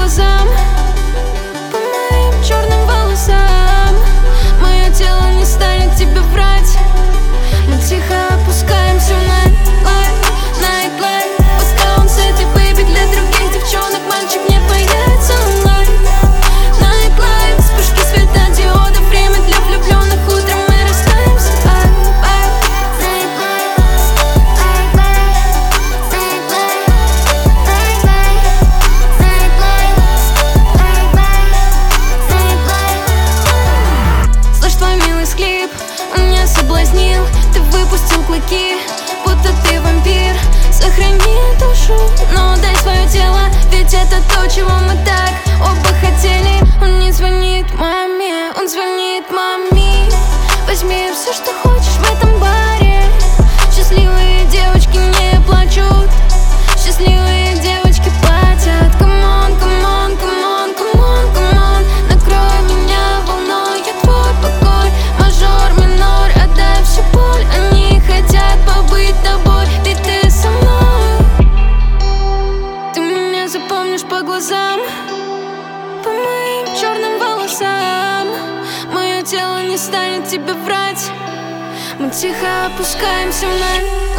глазам, по моим черным волосам. Мое тело не станет тебе врать. Мы тихо опускаемся в night life. Пока он с этой бэйби для других девчонок, мальчик не появится онлайн. Night life, вспышки светодиода, время для влюбленных. Утром мы расстаемся. Слышь, твой милый склип, он меня соблазнил. Ты выпустил клыки, будто ты вампир. Сохрани душу, но дай свое тело, ведь это то, чего мы так оба хотели. Он не звонит маме, он звонит маме. Возьми все, что хочешь в этом баре. Счастливые девочки не плачут, счастливые девочки платят. Come on, come on, come on, come on, come on. Накрой меня волной, я твой покой. Мажор, минор, отдай всю боль. Они хотят побыть тобой, ведь ты со мной. Ты меня запомнишь по глазам, по моим черным волосам. Мое тело не станет тебе врать. Мы тихо опускаемся в night.